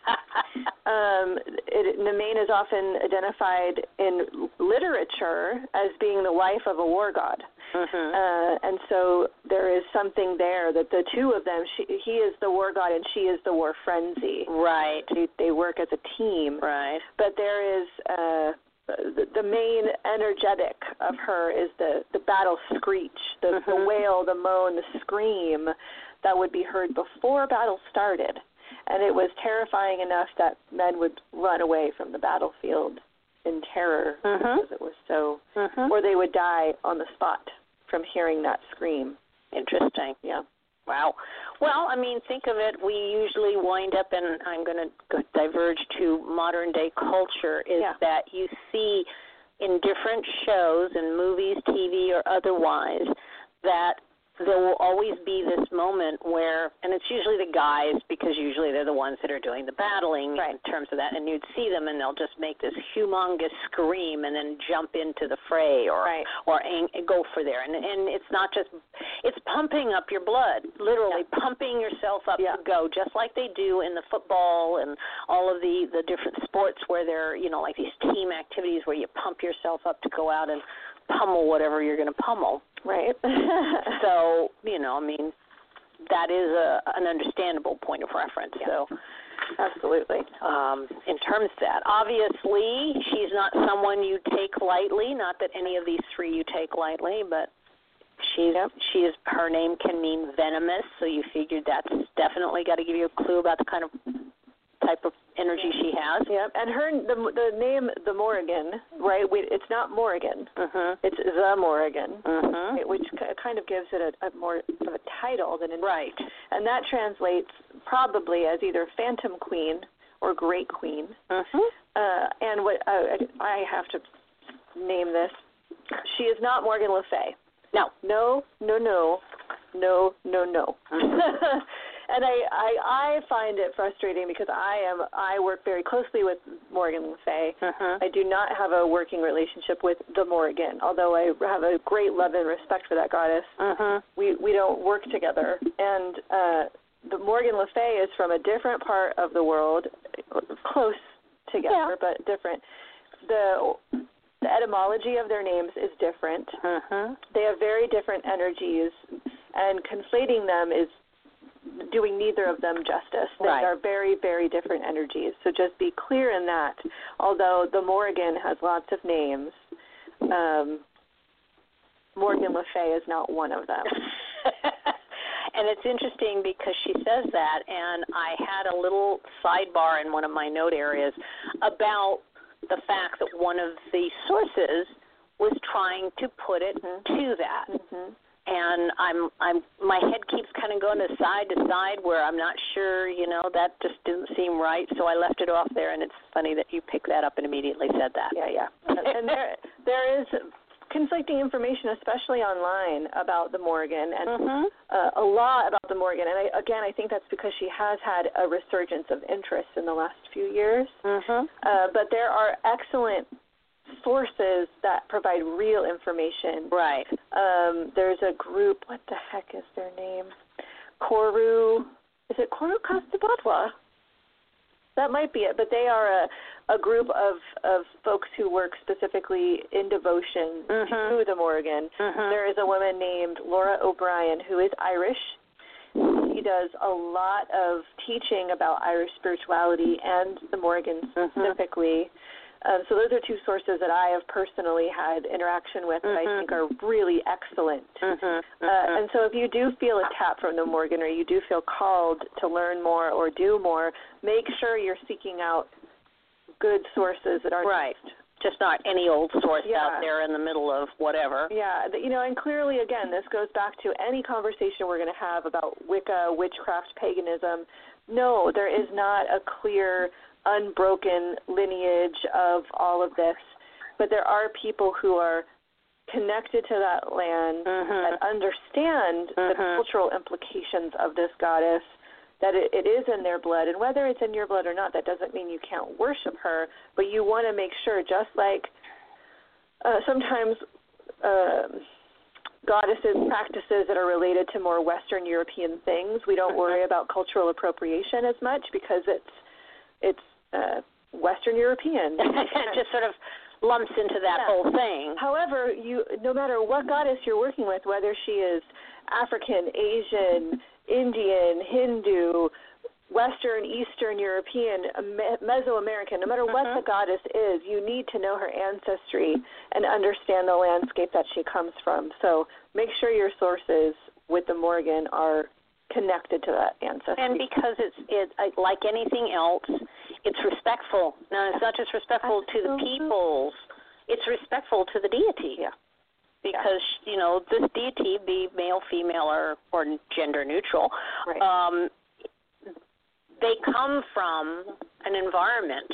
Nemain is often identified in literature as being the wife of a war god. And so there is something there that the two of them, he is the war god and she is the war frenzy. Right. They work as a team. Right. But there is the main energetic of her is the battle screech, the wail, the moan, the scream that would be heard before battle started. And it was terrifying enough that men would run away from the battlefield in terror because it was so, or they would die on the spot from hearing that scream. Interesting. Yeah. Wow. Well, I mean, think of it. We usually wind up, and I'm going to diverge to modern day culture, is that you see in different shows and movies, TV or otherwise, that there will always be this moment where, and it's usually the guys because usually they're the ones that are doing the battling in terms of that, and you'd see them and they'll just make this humongous scream and then jump into the fray or go for there. And it's not just, it's pumping up your blood, literally pumping yourself up to go, just like they do in the football and all of the different sports where they're, like these team activities where you pump yourself up to go out and pummel whatever you're going to pummel. Right. So, I mean, that is an understandable point of reference. Yeah. So, absolutely. In terms of that, obviously, she's not someone you take lightly. Not that any of these three you take lightly, but her name can mean venomous. So you figured that's definitely got to give you a clue about the kind of type of energy she has. Yeah, and the name, the Morrigan, right? It's not Morrigan. It's the Morrigan, which kind of gives it a more of a title than right. And that translates probably as either Phantom Queen or Great Queen. And what I have to name this, she is not Morgan Le Fay. No. And I find it frustrating because I work very closely with Morgan Le Fay. I do not have a working relationship with the Morrigan, although I have a great love and respect for that goddess. We don't work together. And the Morgan Le Fay is from a different part of the world, close together, but different. The etymology of their names is different. They have very different energies, and conflating them is doing neither of them justice. They are very, very different energies. So just be clear in that. Although the Morrigan has lots of names, Morgan Le Fay is not one of them. And it's interesting because she says that, and I had a little sidebar in one of my note areas about the fact that one of the sources was trying to put it to that. And my head keeps kind of going to side where I'm not sure, that just didn't seem right. So I left it off there, and it's funny that you picked that up and immediately said that. Yeah. And there is conflicting information, especially online, about the Morrigan, and a lot about the Morrigan. And I think that's because she has had a resurgence of interest in the last few years. But there are excellent sources that provide real information. Right. There's a group, what the heck is their name? Koru Kastabatwa? That might be it, but they are a group of folks who work specifically in devotion to the Morrigan. There is a woman named Laura O'Brien who is Irish. She does a lot of teaching about Irish spirituality and the Morrigan specifically. So those are two sources that I have personally had interaction with that I think are really excellent. And so if you do feel a tap from the Morgan, or you do feel called to learn more or do more, make sure you're seeking out good sources that aren't just not any old source out there in the middle of whatever. Yeah, and clearly, again, this goes back to any conversation we're going to have about Wicca, witchcraft, paganism. No, there is not a clear, unbroken lineage of all of this, but there are people who are connected to that land that understand the cultural implications of this goddess, that it is in their blood. And whether it's in your blood or not, that doesn't mean you can't worship her, but you want to make sure, just like sometimes goddesses practices that are related to more Western European things, we don't worry about cultural appropriation as much because it's Western European. It just sort of lumps into that whole thing. However, no matter what goddess you're working with, whether she is African, Asian, Indian, Hindu, Western, Eastern European, Mesoamerican, no matter what the goddess is, you need to know her ancestry and understand the landscape that she comes from. So make sure your sources with the Morgan are connected to that ancestry. And because it's like anything else, it's respectful. Now, it's not just respectful to the peoples, it's respectful to the deity. Yeah. Because, this deity, be male, female, or gender neutral, they come from an environment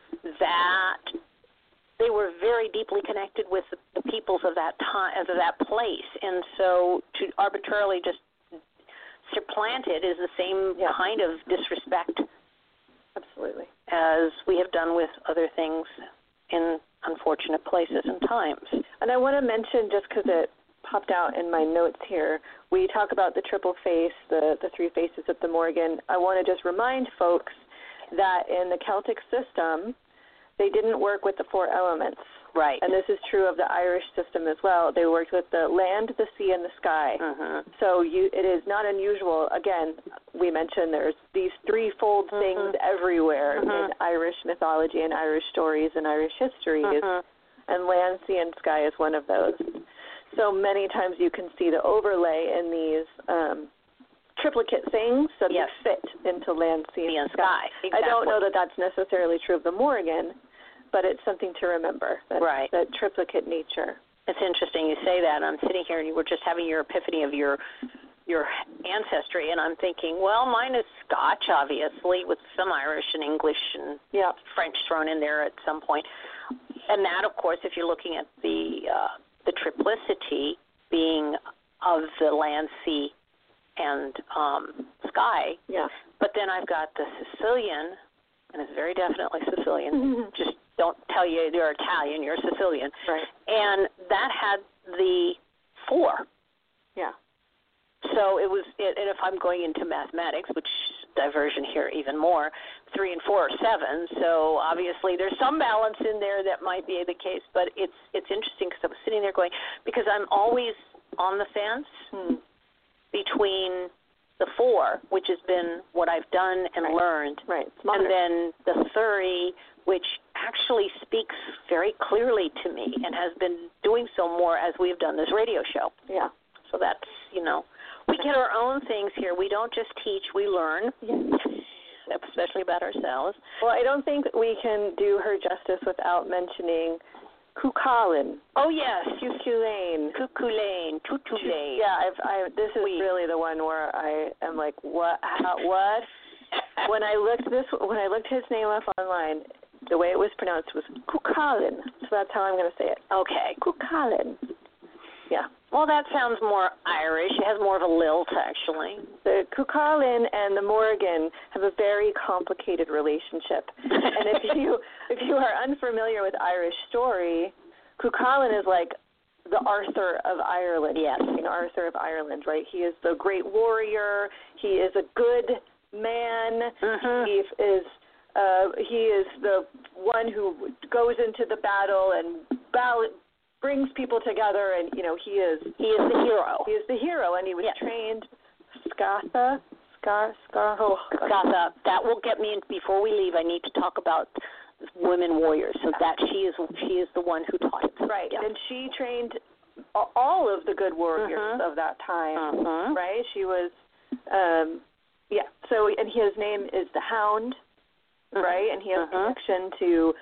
that they were very deeply connected with the peoples of that time, of that place. And so to arbitrarily just supplant it is the same kind of disrespect. Absolutely. As we have done with other things in unfortunate places and times. And I want to mention, just because it popped out in my notes here, we talk about the triple face, the three faces of the Morgan. I want to just remind folks that in the Celtic system, they didn't work with the four elements. Right. And this is true of the Irish system as well. They worked with the land, the sea, and the sky. So it is not unusual. Again, we mentioned there's these threefold things everywhere in Irish mythology and Irish stories and Irish histories, and land, sea, and sky is one of those. So many times you can see the overlay in these triplicate things that fit into land, sea, and sky. Exactly. I don't know that that's necessarily true of the Morgan, but it's something to remember, that triplicate nature. It's interesting you say that. I'm sitting here and you were just having your epiphany of your ancestry, and I'm thinking, well, mine is Scotch, obviously, with some Irish and English and French thrown in there at some point. And that, of course, if you're looking at the triplicity being of the land, sea, and sky. Yeah. But then I've got the Sicilian, and it's very definitely Sicilian. Just don't tell you you're Italian, you're Sicilian. Right. And that had the 4. Yeah. So it was, and if I'm going into mathematics, which diversion here even more, 3 and 4 are 7. So obviously there's some balance in there that might be the case, but it's interesting because I was sitting there going, because I'm always on the fence between the 4, which has been what I've done and learned, and then the 3, which actually speaks very clearly to me and has been doing so more as we've done this radio show. Yeah. So that's, we get our own things here. We don't just teach, we learn, especially about ourselves. Well, I don't think we can do her justice without mentioning Cuchulainn. Oh, yes. Cuchulainn. Cuchulainn. Yeah, this is really the one where I am like, what? What? When I looked his name up online, the way it was pronounced was Cuchulainn. So that's how I'm going to say it. Okay. Cuchulainn. Yeah. Well, that sounds more Irish. It has more of a lilt, actually. The Cuchulainn and the Morgan have a very complicated relationship. And if you are unfamiliar with Irish story, Cuchulainn is like the Arthur of Ireland. Yes. King Arthur of Ireland, right? He is the great warrior. He is a good man. He is the one who goes into the battle and brings people together, and he is the hero. He is the hero, and he was trained. Scatha. That will get me. Before we leave, I need to talk about women warriors, so that she is the one who taught it. Right, Yeah. and she trained all of the good warriors of that time, right? She was, so, and his name is the Hound, right? And he has a connection to,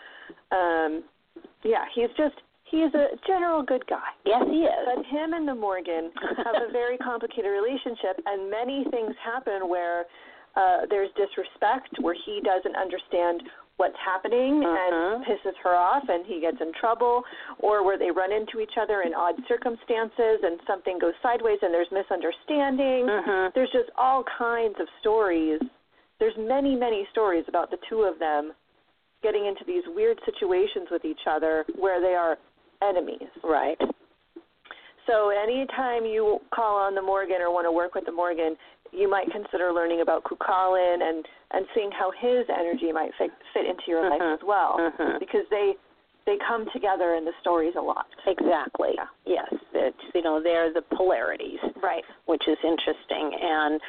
he's a general good guy. Yes, he is. But him and the Morgan have a very complicated relationship, and many things happen where there's disrespect, where he doesn't understand what's happening and pisses her off and he gets in trouble, or where they run into each other in odd circumstances and something goes sideways and there's misunderstanding. There's just all kinds of stories. There's many, many stories about the two of them getting into these weird situations with each other where they are enemies. Right. So anytime you call on the Morgan or want to work with the Morgan, you might consider learning about Cuchulainn and seeing how his energy might fit into your life as well, because they come together in the stories a lot. Exactly. Yeah. Yes. It's, they're the polarities. Right. Which is interesting. And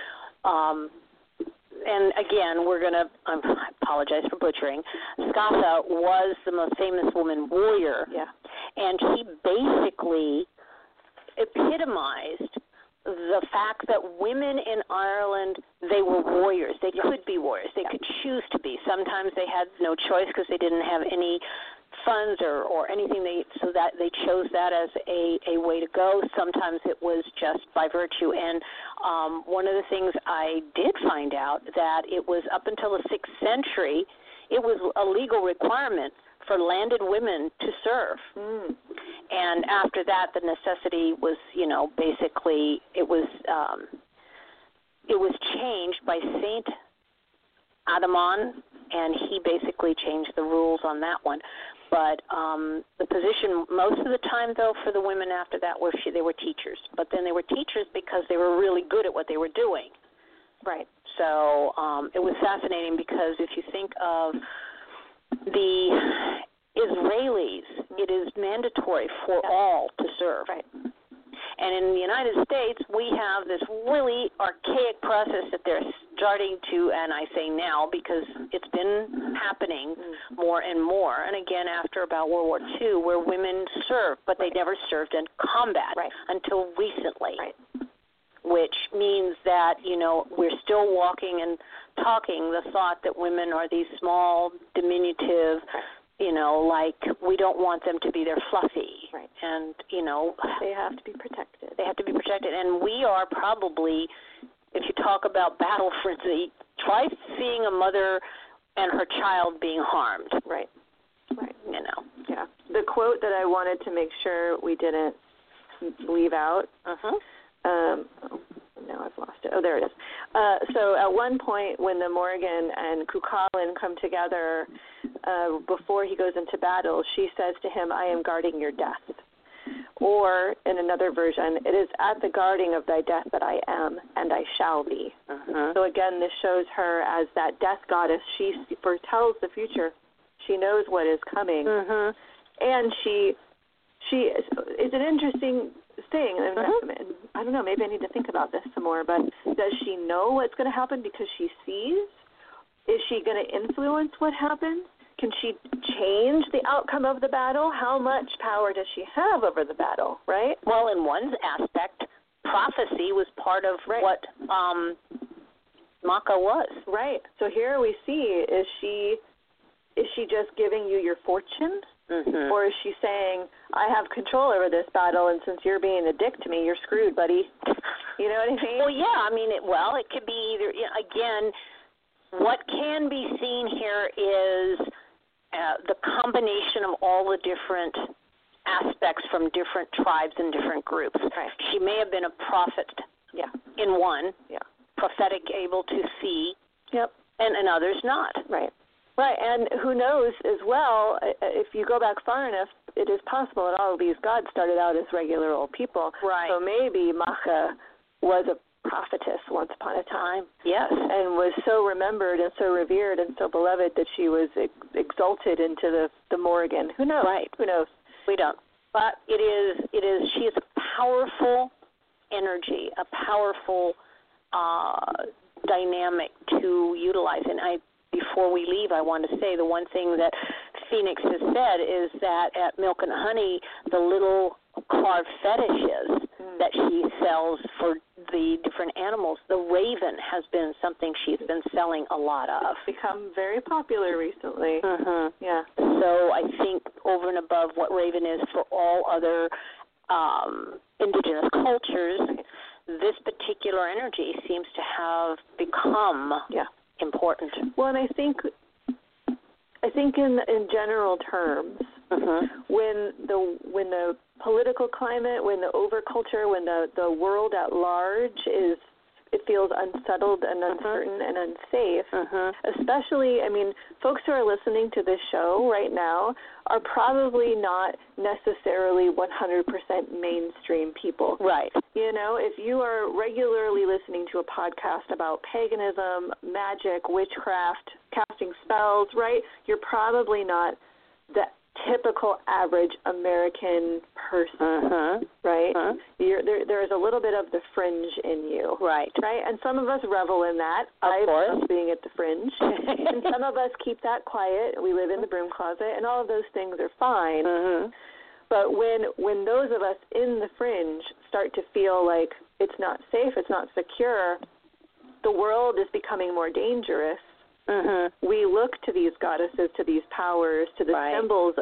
again, we're going to, I apologize for butchering, Scatha was the most famous woman warrior. Yeah. And she basically epitomized the fact that women in Ireland, they were warriors. They could be warriors. They could choose to be. Sometimes they had no choice because they didn't have any funds or anything, so that they chose that as a way to go. Sometimes it was just by virtue. And one of the things I did find out that it was up until the 6th century, it was a legal requirement for landed women to serve. And after that, the necessity was, basically it was changed by Saint Adamon, and he basically changed the rules on that one. But the position most of the time, though, for the women after that they were teachers. But then they were teachers because they were really good at what they were doing. Right. So it was fascinating because if you think of the Israelis, it is mandatory for all to serve. Right. And in the United States, we have this really archaic process that they're starting to, and I say now because it's been happening more and more, and again after about World War II, where women served, but they never served in combat until recently. Right. Which means that, we're still walking and talking the thought that women are these small, diminutive, like we don't want them to be there fluffy. Right. And, they have to be protected. They have to be protected. And we are probably, if you talk about battle frenzy, try seeing a mother and her child being harmed. Right. Right. Yeah. The quote that I wanted to make sure we didn't leave out. Now I've lost it. Oh, there it is. So at one point when the Morgan and Cuchulainn come together before he goes into battle, she says to him, "I am guarding your death." Or in another version, "It is at the guarding of thy death that I am, and I shall be." So again, this shows her as that death goddess. She foretells the future. She knows what is coming. And she is an interesting thing. I don't know, maybe I need to think about this some more, but does she know what's going to happen because she sees? Is she going to influence what happens? Can she change the outcome of the battle? How much power does she have over the battle, right? Well, in one aspect, prophecy was part of what Macha was. Right. So here we see, is she just giving you your fortune? Or is she saying, I have control over this battle, and since you're being a dick to me, you're screwed, buddy? You know what I mean? Well, yeah. I mean, it could be either. Again, what can be seen here is the combination of all the different aspects from different tribes and different groups. Right. She may have been a prophet in one, prophetic, able to see, and others not. Right. Right, and who knows as well, if you go back far enough, it is possible that all of these gods started out as regular old people. Right. So maybe Macha was a prophetess once upon a time. Yes. And was so remembered and so revered and so beloved that she was exalted into the Morgan. Who knows? Right. Who knows? We don't. But she is a powerful energy, a powerful dynamic to utilize. And before we leave, I want to say the one thing that Phoenix has said is that at Milk and Honey, the little carved fetishes that she sells for the different animals, the raven has been something she's been selling a lot of. It's become very popular recently. Yeah. So I think over and above what raven is for all other indigenous cultures, this particular energy seems to have become important. Well, and I think in general terms, when the political climate, when the overculture, when the world at large it feels unsettled and uncertain and unsafe, especially, I mean, folks who are listening to this show right now are probably not necessarily 100% mainstream people. Right. You know, if you are regularly listening to a podcast about paganism, magic, witchcraft, casting spells, right, you're probably not the typical average American person, right? There's a little bit of the fringe in you. Right. Right? And some of us revel in that. Of course. Being at the fringe. And some of us keep that quiet. We live in the broom closet, and all of those things are fine. But when those of us in the fringe start to feel like it's not safe, it's not secure, the world is becoming more dangerous, we look to these goddesses, to these powers, to the symbols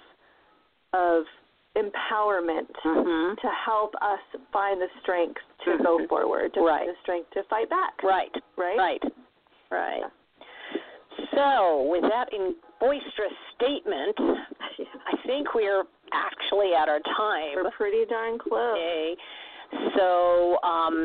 of empowerment to help us find the strength to go forward, to find the strength to fight back. Right. Yeah. So, with that boisterous statement, I think we're actually at our time. We're pretty darn close. Okay. So,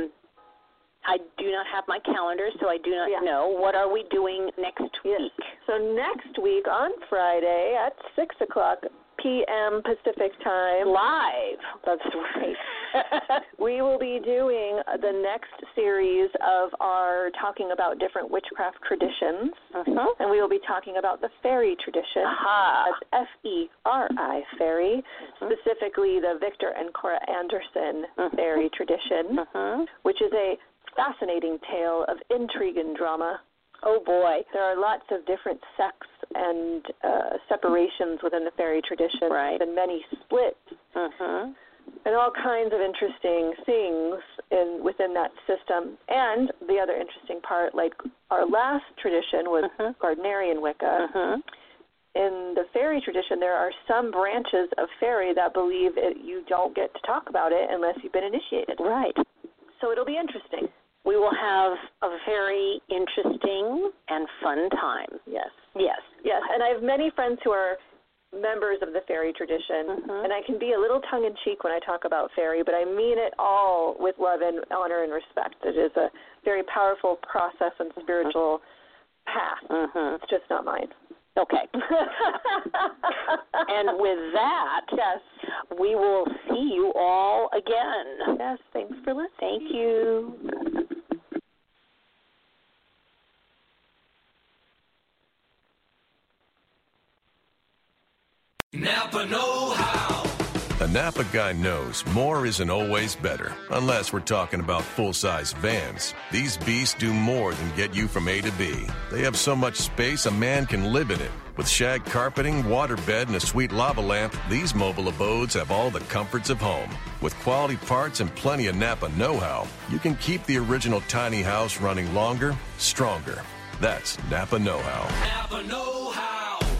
I do not have my calendar, so I do not know. What are we doing next week? So next week on Friday at 6 o'clock p.m. Pacific time. Live. That's right. We will be doing the next series of our talking about different witchcraft traditions. And we will be talking about the fairy tradition. That's F-E-R-I, fairy. Specifically the Victor and Cora Anderson fairy tradition, which is a fascinating tale of intrigue and drama. Oh, boy. There are lots of different sects and separations within the fairy tradition, and many splits, and all kinds of interesting things within that system. And the other interesting part, like our last tradition was Gardnerian Wicca. In the fairy tradition, there are some branches of fairy that believe you don't get to talk about it unless you've been initiated. Right. So it'll be interesting. We will have a very interesting and fun time. Yes. And I have many friends who are members of the fairy tradition, and I can be a little tongue-in-cheek when I talk about fairy, but I mean it all with love and honor and respect. It is a very powerful process and spiritual path. It's just not mine. Okay. And with that, we will see you all again. Yes, thanks for listening. Thank you. Napa know-how. A Napa guy knows more isn't always better, unless we're talking about full-size vans. These beasts do more than get you from A to B. They have so much space a man can live in it. With shag carpeting, waterbed, and a sweet lava lamp, these mobile abodes have all the comforts of home. With quality parts and plenty of Napa know-how, you can keep the original tiny house running longer, stronger. That's Napa know-how. Napa know-how.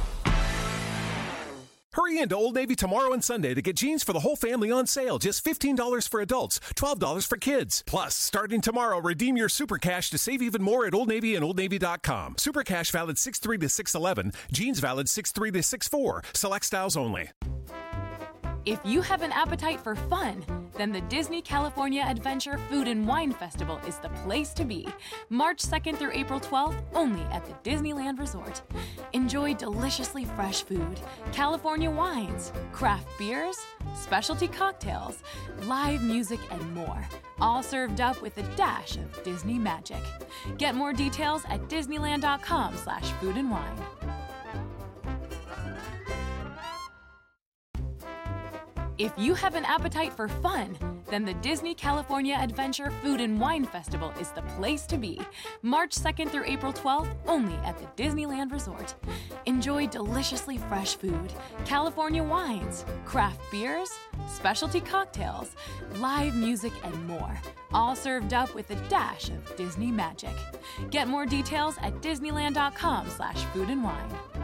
Hurry into Old Navy tomorrow and Sunday to get jeans for the whole family on sale. Just $15 for adults, $12 for kids. Plus, starting tomorrow, redeem your Super Cash to save even more at Old Navy and OldNavy.com. Super Cash valid 6/3 to 6/11. Jeans valid 6/3 to 6/4. Select styles only. If you have an appetite for fun, then the Disney California Adventure Food and Wine Festival is the place to be. March 2nd through April 12th, only at the Disneyland Resort. Enjoy deliciously fresh food, California wines, craft beers, specialty cocktails, live music, and more. All served up with a dash of Disney magic. Get more details at disneyland.com/foodandwine. If you have an appetite for fun, then the Disney California Adventure Food and Wine Festival is the place to be. March 2nd through April 12th, only at the Disneyland Resort. Enjoy deliciously fresh food, California wines, craft beers, specialty cocktails, live music, and more. All served up with a dash of Disney magic. Get more details at disneyland.com/food and wine.